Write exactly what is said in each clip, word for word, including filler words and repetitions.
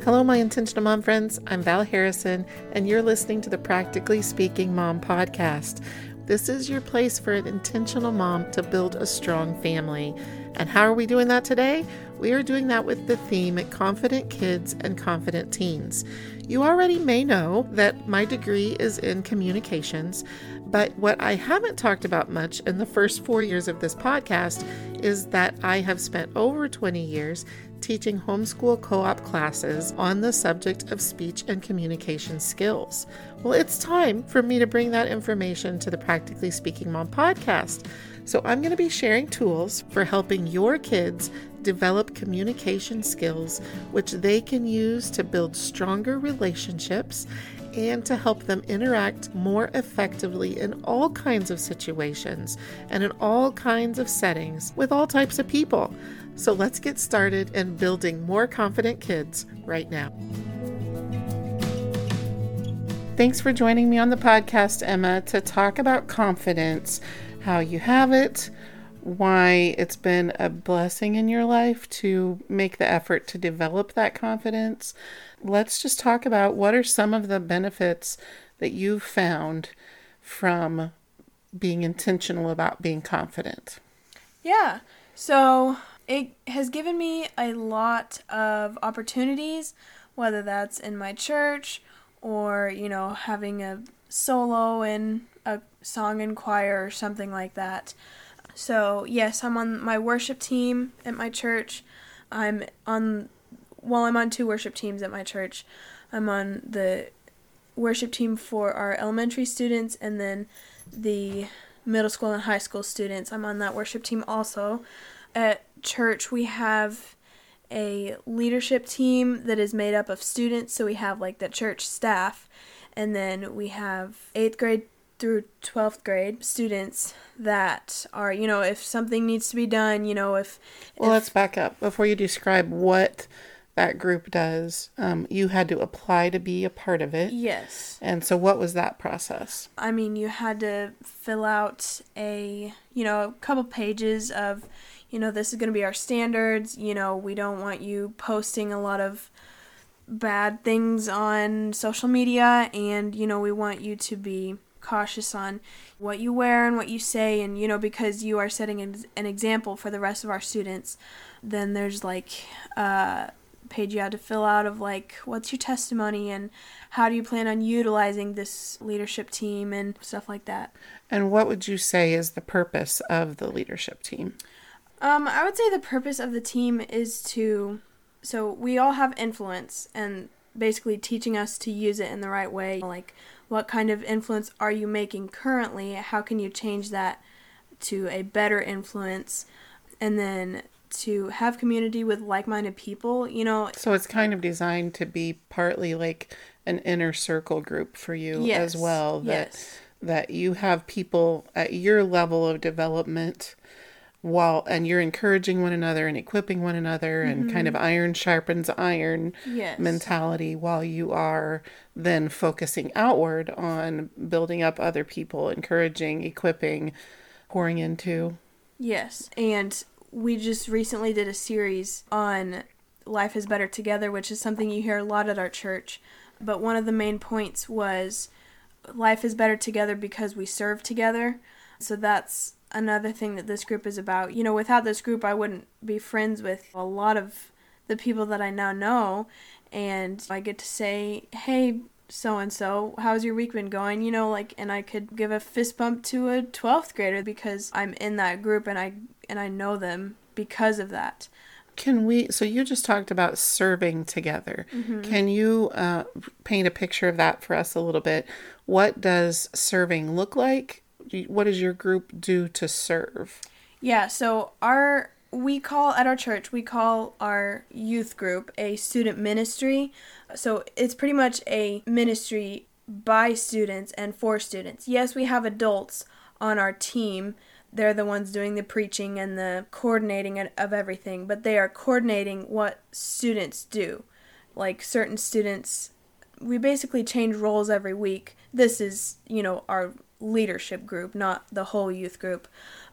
Hello, my Intentional Mom friends. I'm Val Harrison, and you're listening to the Practically Speaking Mom podcast. This is your place for an intentional mom to build a strong family. And how are we doing that today? We are doing that with the theme Confident Kids and Confident Teens. You already may know that my degree is in communications, but what I haven't talked about much in the first four years of this podcast is that I have spent over twenty years teaching homeschool co-op classes on the subject of speech and communication skills. Well, it's time for me to bring that information to the Practically Speaking Mom podcast. So I'm going to be sharing tools for helping your kids develop communication skills, which they can use to build stronger relationships and to help them interact more effectively in all kinds of situations and in all kinds of settings with all types of people. So let's get started in building more confident kids right now. Thanks for joining me on the podcast, Emma, to talk about confidence, how you have it, why it's been a blessing in your life to make the effort to develop that confidence. Let's just talk about what are some of the benefits that you've found from being intentional about being confident. Yeah, so it has given me a lot of opportunities, whether that's in my church or, you know, having a solo in a song and choir or something like that. So, yes, I'm on my worship team at my church. I'm on, well, I'm on two worship teams at my church. I'm on the worship team for our elementary students and then the middle school and high school students. I'm on that worship team also. At church, we have a leadership team that is made up of students. So we have like the church staff, and then we have eighth grade through twelfth grade students that are, you know, if something needs to be done, you know, if... Well, if, let's back up. Before you describe what that group does, um, you had to apply to be a part of it. Yes. And so what was that process? I mean, you had to fill out a, you know, a couple pages of, you know, this is going to be our standards. You know, we don't want you posting a lot of bad things on social media, and, you know, we want you to be cautious on what you wear and what you say, and, you know, because you are setting an, an example for the rest of our students. Then there's like a page you had to fill out of like, what's your testimony and how do you plan on utilizing this leadership team and stuff like that. And what would you say is the purpose of the leadership team? Um, I would say the purpose of the team is to, so we all have influence and basically teaching us to use it in the right way. Like, what kind of influence are you making currently? How can you change that to a better influence? And then to have community with like-minded people, you know. So it's kind of designed to be partly like an inner circle group for you yes, as well. That, yes. that you have people at your level of development while, and you're encouraging one another and equipping one another and mm-hmm. kind of iron sharpens iron yes. mentality, while you are then focusing outward on building up other people, encouraging, equipping, pouring into. Yes. And we just recently did a series on Life is Better Together, which is something you hear a lot at our church. But one of the main points was life is better together because we serve together. So that's another thing that this group is about. You know, without this group, I wouldn't be friends with a lot of the people that I now know. And I get to say, hey, so-and-so, how's your week been going? You know, like, and I could give a fist bump to a twelfth grader because I'm in that group and I and I know them because of that. Can we, so you just talked about serving together. Mm-hmm. Can you uh, paint a picture of that for us a little bit? What does serving look like? What does your group do to serve? Yeah, so our, we call, at our church, we call our youth group a student ministry. So it's pretty much a ministry by students and for students. Yes, we have adults on our team. They're the ones doing the preaching and the coordinating of everything, but they are coordinating what students do. Like certain students, we basically change roles every week. This is, you know, our leadership group, not the whole youth group.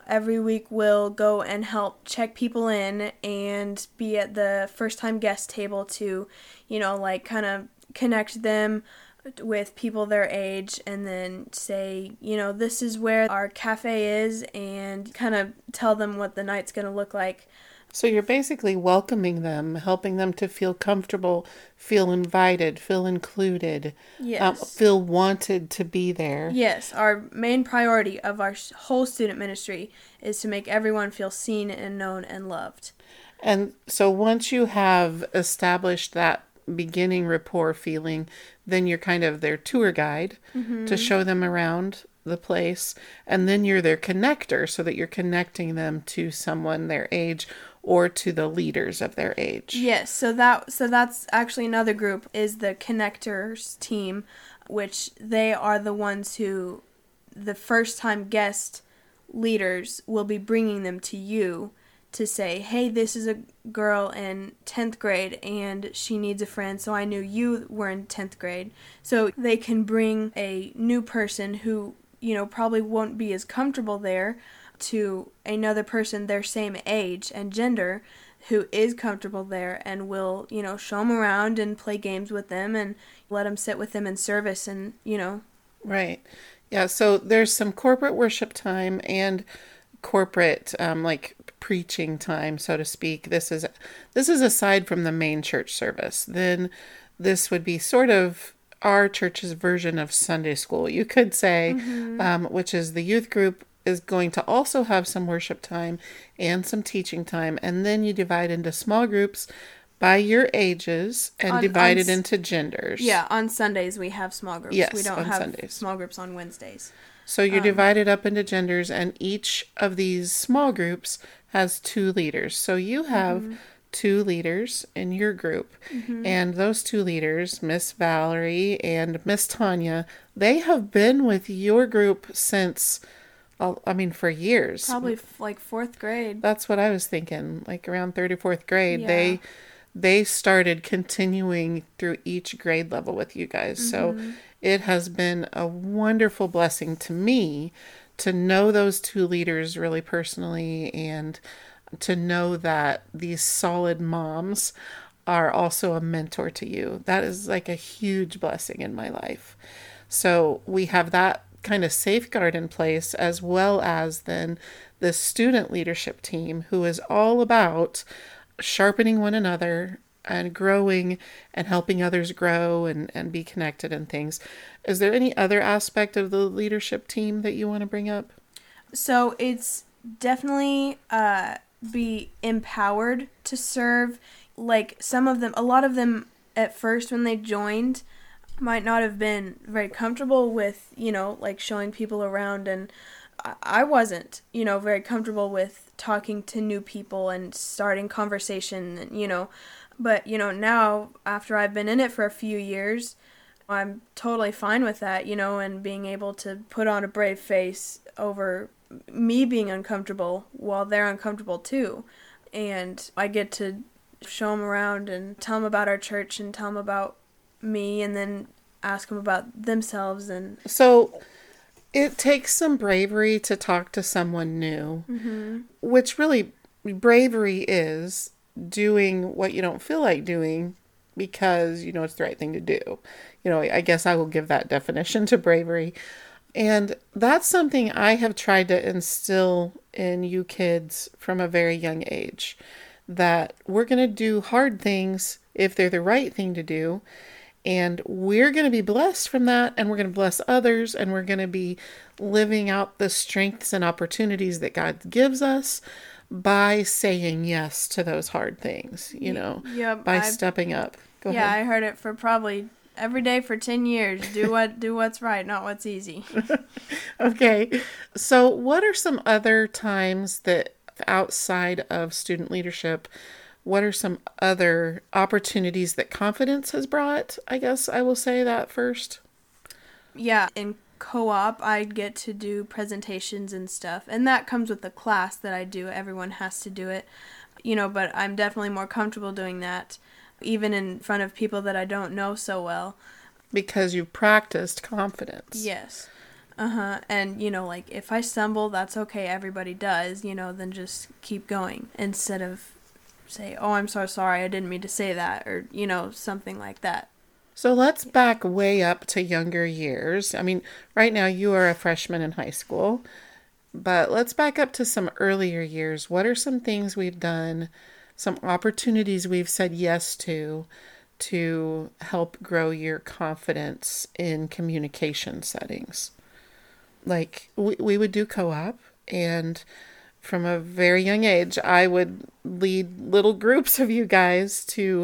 every week will go and help check people in and be at the first time guest table to, you know, like kind of connect them with people their age, and then say, you know, this is where our cafe is, and kind of tell them what the night's going to look like. So you're basically welcoming them, helping them to feel comfortable, feel invited, feel included, yes. um, feel wanted to be there. Yes, our main priority of our whole student ministry is to make everyone feel seen and known and loved. And so once you have established that beginning rapport feeling, then you're kind of their tour guide mm-hmm. to show them around the place, and then you're their connector so that you're connecting them to someone their age or to the leaders of their age. Yes, so that so that's actually another group, is the connectors team, which they are the ones who the first time guest leaders will be bringing them to you to say, hey, this is a girl in tenth grade and she needs a friend, so I knew you were in tenth grade. So they can bring a new person who, you know, probably won't be as comfortable there to another person their same age and gender who is comfortable there, and will, you know, show them around and play games with them and let them sit with them in service, and, you know. Right. Yeah, so there's some corporate worship time and corporate um, like preaching time, so to speak. This is this is aside from the main church service. Then this would be sort of our church's version of Sunday school, you could say, mm-hmm. um, which is the youth group is going to also have some worship time and some teaching time, and then you divide into small groups by your ages and on, divide on, it into genders. Yeah, on Sundays we have small groups. Yes, we don't on have Sundays. Small groups on Wednesdays. So you're um, divided up into genders, and each of these small groups has two leaders. So you have mm-hmm. two leaders in your group, mm-hmm. and those two leaders, Miss Valerie and Miss Tanya, they have been with your group since, I mean, for years. Probably f- like fourth grade. That's what I was thinking, like around third or fourth grade. Yeah. They they started continuing through each grade level with you guys. Mm-hmm. So it has been a wonderful blessing to me to know those two leaders really personally, and to know that these solid moms are also a mentor to you. That is like a huge blessing in my life. So we have that kind of safeguard in place, as well as then the student leadership team, who is all about sharpening one another and growing and helping others grow and, and be connected and things. Is there any other aspect of the leadership team that you want to bring up? So it's definitely uh, be empowered to serve. Like some of them, a lot of them at first when they joined might not have been very comfortable with, you know, like showing people around, and I wasn't, you know, very comfortable with talking to new people and starting conversation, you know, but, you know, now after I've been in it for a few years, I'm totally fine with that, you know, and being able to put on a brave face over me being uncomfortable while they're uncomfortable too. And I get to show them around and tell them about our church and tell them about me, and then ask them about themselves. And so it takes some bravery to talk to someone new, mm-hmm. which really bravery is doing what you don't feel like doing because you know it's the right thing to do. You know, I guess I will give that definition to bravery. And that's something I have tried to instill in you kids from a very young age, that we're going to do hard things if they're the right thing to do. And we're going to be blessed from that, and we're going to bless others, and we're going to be living out the strengths and opportunities that God gives us by saying yes to those hard things, you know, yep, by I've, stepping up. Go yeah, ahead. I heard it for probably every day for ten years. Do what, do what's right, not what's easy. Okay. So what are some other times that outside of student leadership, what are some other opportunities that confidence has brought? I guess I will say that first. Yeah, in co-op, I get to do presentations and stuff, and that comes with the class that I do. Everyone has to do it, you know, but I'm definitely more comfortable doing that, even in front of people that I don't know so well. Because you've practiced confidence. Yes. Uh-huh. And, you know, like, if I stumble, that's okay. Everybody does, you know, then just keep going instead of say, oh, I'm so sorry. I didn't mean to say that, or, you know, something like that. So let's back way up to younger years. I mean, right now you are a freshman in high school, but let's back up to some earlier years. What are some things we've done, some opportunities we've said yes to, to help grow your confidence in communication settings? Like, we, we would do co-op, and from a very young age, I would lead little groups of you guys to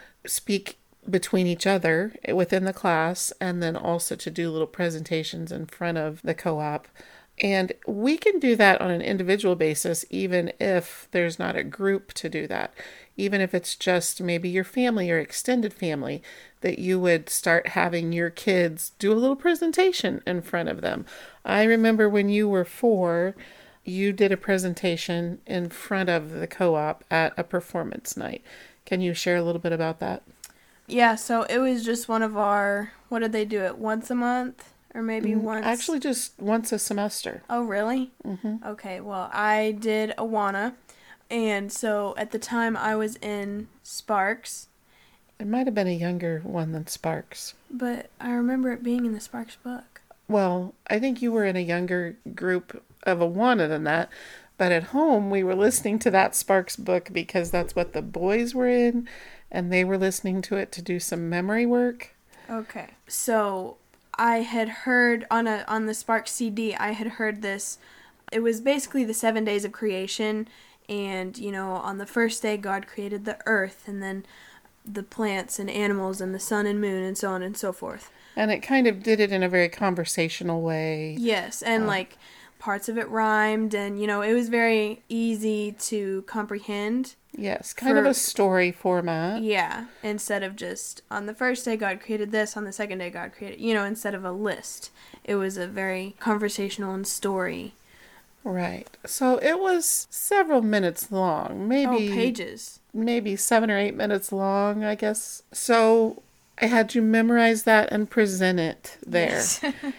speak between each other within the class, and then also to do little presentations in front of the co-op. And we can do that on an individual basis, even if there's not a group to do that. Even if it's just maybe your family or extended family, that you would start having your kids do a little presentation in front of them. I remember when you were four, you did a presentation in front of the co-op at a performance night. Can you share a little bit about that? Yeah, so it was just one of our, what did they do it, once a month? Or maybe once? Actually, just once a semester. Oh, really? Mm-hmm. Okay, well, I did Awana, and so at the time I was in Sparks. It might have been a younger one than Sparks. But I remember it being in the Sparks book. Well, I think you were in a younger group of Awana than that, but at home we were listening to that Sparks book because that's what the boys were in, and they were listening to it to do some memory work. Okay, so I had heard on a on the Sparks C D, I had heard this. It was basically the seven days of creation, and, you know, on the first day God created the earth, and then the plants and animals and the sun and moon and so on and so forth. And it kind of did it in a very conversational way. Yes, and uh, like parts of it rhymed, and, you know, it was very easy to comprehend. Yes, kind for, of a story format. Yeah, instead of just on the first day God created this, on the second day God created, you know, instead of a list. It was a very conversational and story. Right. So it was several minutes long, maybe. Oh, pages. Maybe seven or eight minutes long, I guess. So I had you memorize that and present it there. Yes.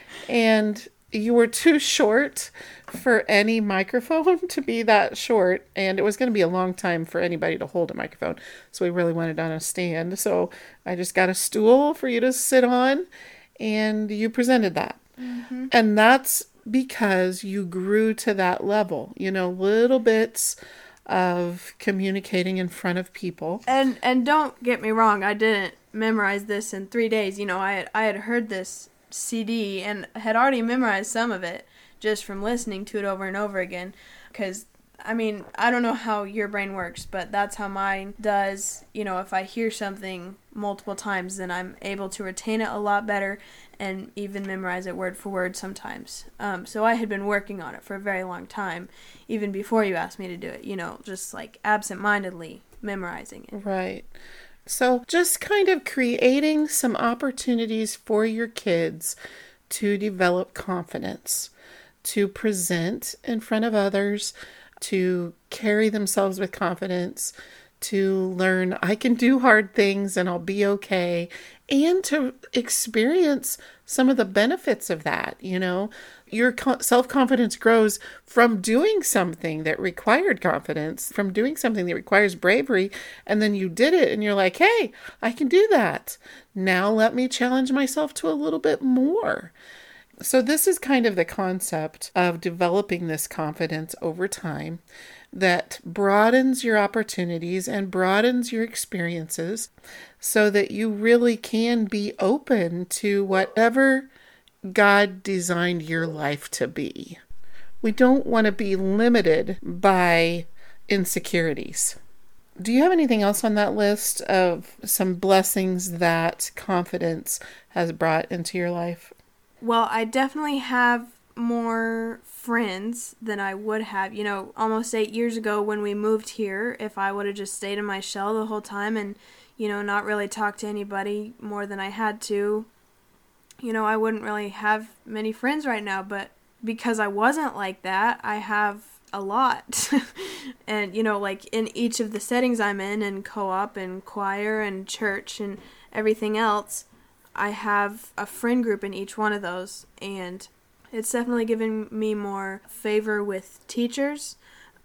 And you were too short for any microphone to be that short, and it was going to be a long time for anybody to hold a microphone, so we really wanted on a stand. So I just got a stool for you to sit on, and you presented that. Mm-hmm. And that's because you grew to that level, you know, little bits of communicating in front of people. And and don't get me wrong, I didn't memorize this in three days. You know, I had, I had heard this C D and had already memorized some of it just from listening to it over and over again. Because, I mean, I don't know how your brain works, but that's how mine does. You know, if I hear something multiple times, then I'm able to retain it a lot better and even memorize it word for word sometimes. Um, so I had been working on it for a very long time, even before you asked me to do it, you know, just like absent-mindedly memorizing it. Right. So just kind of creating some opportunities for your kids to develop confidence, to present in front of others, to carry themselves with confidence, to learn I can do hard things and I'll be okay, and to experience some of the benefits of that. You know, your co- self-confidence grows from doing something that required confidence, from doing something that requires bravery, and then you did it and you're like, hey, I can do that. Now let me challenge myself to a little bit more. So this is kind of the concept of developing this confidence over time that broadens your opportunities and broadens your experiences so that you really can be open to whatever God designed your life to be. We don't want to be limited by insecurities. Do you have anything else on that list of some blessings that confidence has brought into your life? Well, I definitely have more friends than I would have. You know, almost eight years ago when we moved here, if I would have just stayed in my shell the whole time and, you know, not really talked to anybody more than I had to, you know, I wouldn't really have many friends right now. But because I wasn't like that, I have a lot. And, you know, like in each of the settings I'm in, in co-op and choir and church and everything else, I have a friend group in each one of those, and it's definitely given me more favor with teachers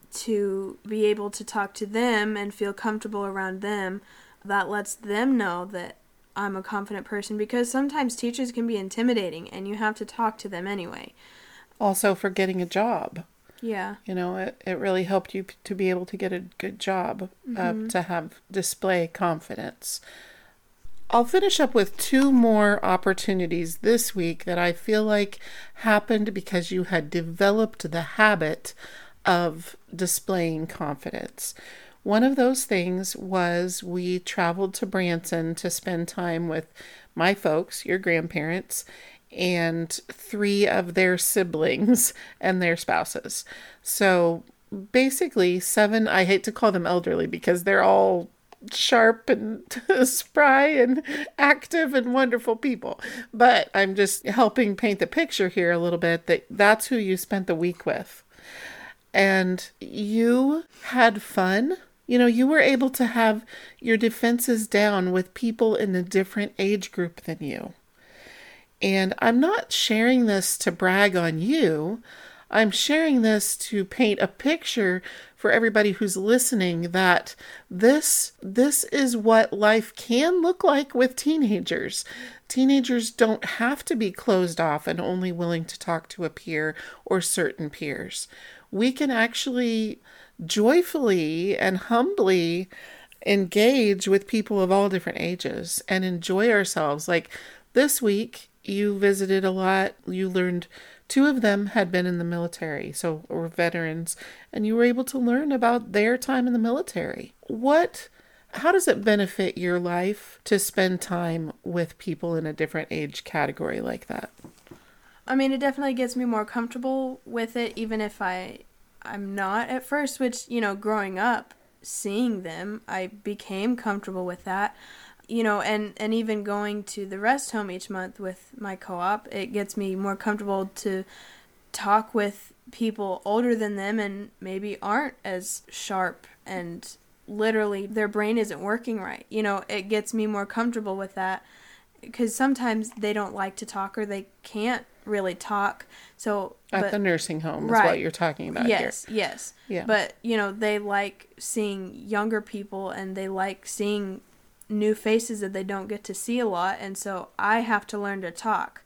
to be able to talk to them and feel comfortable around them. That lets them know that I'm a confident person, because sometimes teachers can be intimidating and you have to talk to them anyway. Also for getting a job. Yeah. You know, it, it really helped you to be able to get a good job, mm-hmm. uh, to have display confidence. I'll finish up with two more opportunities this week that I feel like happened because you had developed the habit of displaying confidence. One of those things was we traveled to Branson to spend time with my folks, your grandparents, and three of their siblings and their spouses. So basically seven, I hate to call them elderly because they're all sharp and spry and active and wonderful people. But I'm just helping paint the picture here a little bit that that's who you spent the week with. And you had fun. You know, you were able to have your defenses down with people in a different age group than you. And I'm not sharing this to brag on you. I'm sharing this to paint a picture for everybody who's listening that this this is what life can look like with teenagers. Teenagers don't have to be closed off and only willing to talk to a peer or certain peers. We can actually joyfully and humbly engage with people of all different ages and enjoy ourselves. Like this week, you visited a lot. You learned two of them had been in the military, so were veterans, and you were able to learn about their time in the military. What, how does it benefit your life to spend time with people in a different age category like that? I mean, it definitely gets me more comfortable with it, even if I, I'm not at first, which, you know, growing up, seeing them, I became comfortable with that. You know, and, and even going to the rest home each month with my co-op, it gets me more comfortable to talk with people older than them and maybe aren't as sharp and literally their brain isn't working right. You know, it gets me more comfortable with that because sometimes they don't like to talk or they can't really talk. So at but, the nursing home is right. what you're talking about yes, here. Yes, yes. Yeah. But, you know, they like seeing younger people and they like seeing new faces that they don't get to see a lot, and so I have to learn to talk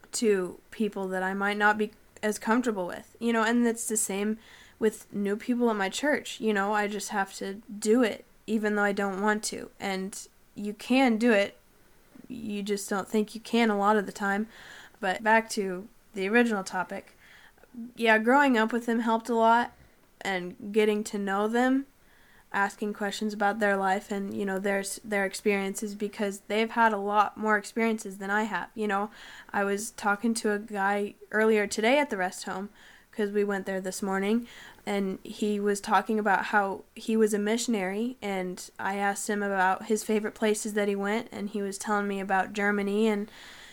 to people that I might not be as comfortable with, you know, and it's the same with new people at my church. You know, I just have to do it even though I don't want to, and you can do it, you just don't think you can a lot of the time. But back to the original topic, yeah, growing up with them helped a lot, and getting to know them, asking questions about their life and, you know, their their experiences, because they've had a lot more experiences than I have. You know, I was talking to a guy earlier today at the rest home because we went there this morning, and he was talking about how he was a missionary, and I asked him about his favorite places that he went, and he was telling me about Germany and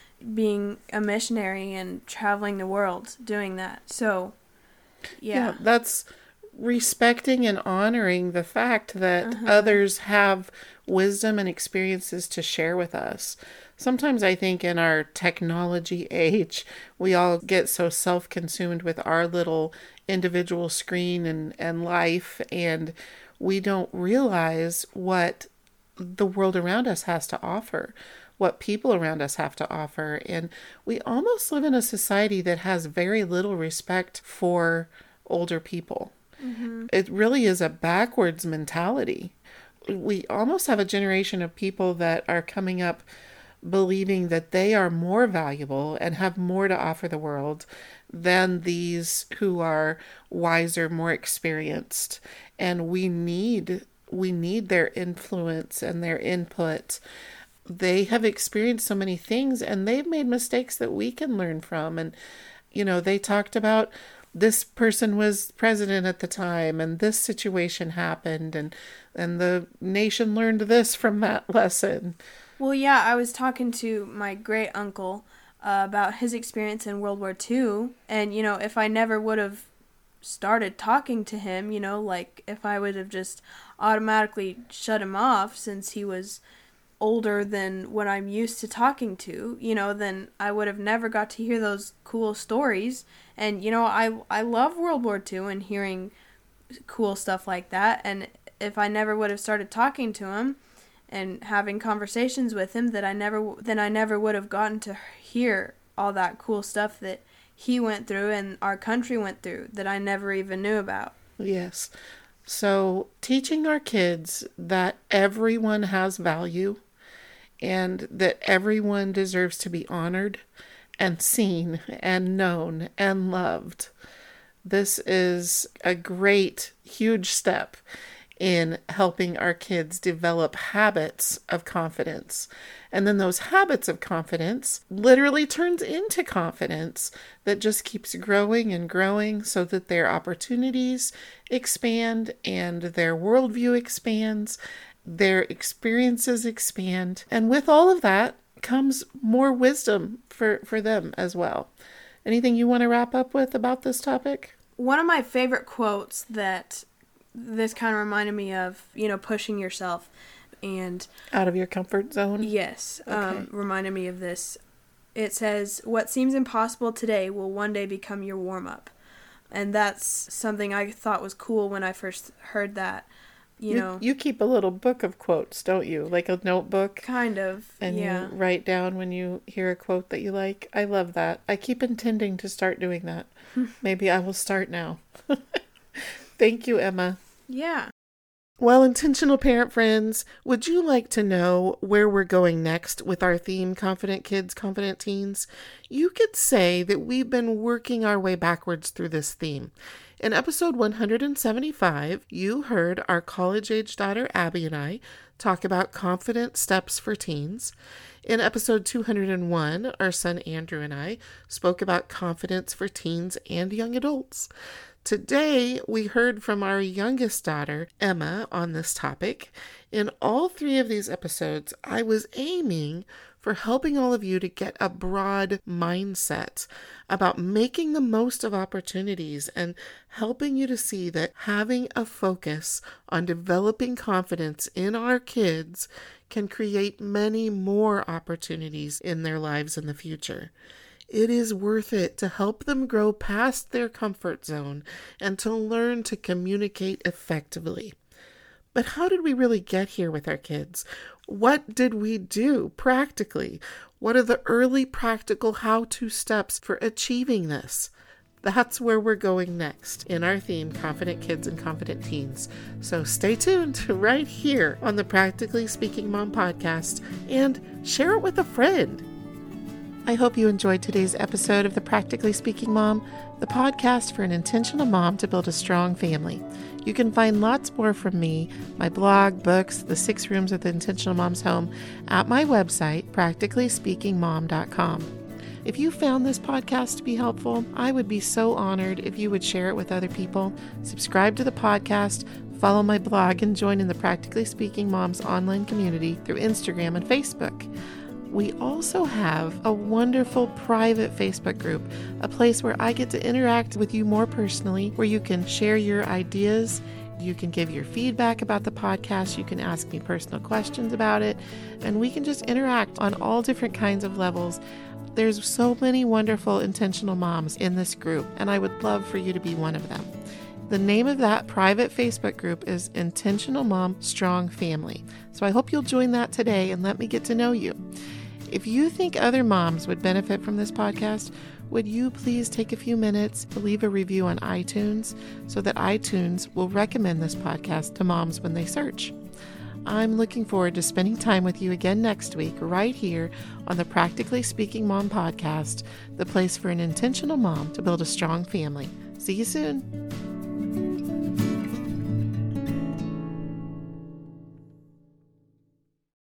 being a missionary and traveling the world doing that. So, yeah. Yeah, that's respecting and honoring the fact that uh-huh. others have wisdom and experiences to share with us. Sometimes I think in our technology age, we all get so self-consumed with our little individual screen and, and life, and we don't realize what the world around us has to offer, what people around us have to offer. And we almost live in a society that has very little respect for older people. Mm-hmm. It really is a backwards mentality. We almost have a generation of people that are coming up believing that they are more valuable and have more to offer the world than these who are wiser, more experienced. And we need we need their influence and their input. They have experienced so many things, and they've made mistakes that we can learn from. And, you know, they talked about this person was president at the time and this situation happened and and the nation learned this from that lesson. Well, yeah, I was talking to my great uncle uh, about his experience in World War Two, and, you know, if I never would have started talking to him, you know, like if I would have just automatically shut him off since he was older than what I'm used to talking to, you know, then I would have never got to hear those cool stories. And, you know, I, I love World War Two and hearing cool stuff like that. And if I never would have started talking to him and having conversations with him, that I never, then I never would have gotten to hear all that cool stuff that he went through and our country went through that I never even knew about. Yes. So teaching our kids that everyone has value and that everyone deserves to be honored and seen and known and loved. This is a great, huge step in helping our kids develop habits of confidence. And then those habits of confidence literally turns into confidence that just keeps growing and growing so that their opportunities expand and their worldview expands, their experiences expand. And with all of that comes more wisdom for, for them as well. Anything you want to wrap up with about this topic? One of my favorite quotes that this kind of reminded me of, you know, pushing yourself and out of your comfort zone. Yes. Okay. Um, reminded me of this. It says, what seems impossible today will one day become your warm up. And that's something I thought was cool when I first heard that, you, you know. You keep a little book of quotes, don't you? Like a notebook? Kind of. And yeah. you write down when you hear a quote that you like. I love that. I keep intending to start doing that. Maybe I will start now. Thank you, Emma. Yeah. Well, intentional parent friends, would you like to know where we're going next with our theme, Confident Kids, Confident Teens? You could say that we've been working our way backwards through this theme. In episode one hundred seventy-five, you heard our college-age daughter Abby and I talk about confident steps for teens. In episode two hundred one, our son Andrew and I spoke about confidence for teens and young adults. Today, we heard from our youngest daughter, Emma, on this topic. In all three of these episodes, I was aiming for helping all of you to get a broad mindset about making the most of opportunities and helping you to see that having a focus on developing confidence in our kids can create many more opportunities in their lives in the future. It is worth it to help them grow past their comfort zone and to learn to communicate effectively. But how did we really get here with our kids? What did we do practically? What are the early practical how-to steps for achieving this? That's where we're going next in our theme, Confident Kids and Confident Teens. So stay tuned right here on the Practically Speaking Mom podcast and share it with a friend. I hope you enjoyed today's episode of the Practically Speaking Mom, the podcast for an intentional mom to build a strong family. You can find lots more from me, my blog, books, the six rooms of the Intentional Mom's home at my website, practically speaking mom dot com. If you found this podcast to be helpful, I would be so honored if you would share it with other people, subscribe to the podcast, follow my blog, and join in the Practically Speaking Moms online community through Instagram and Facebook. We also have a wonderful private Facebook group, a place where I get to interact with you more personally, where you can share your ideas, you can give your feedback about the podcast, you can ask me personal questions about it, and we can just interact on all different kinds of levels. There's so many wonderful intentional moms in this group, and I would love for you to be one of them. The name of that private Facebook group is Intentional Mom Strong Family. So I hope you'll join that today and let me get to know you. If you think other moms would benefit from this podcast, would you please take a few minutes to leave a review on iTunes so that iTunes will recommend this podcast to moms when they search? I'm looking forward to spending time with you again next week, right here on the Practically Speaking Mom podcast, the place for an intentional mom to build a strong family. See you soon.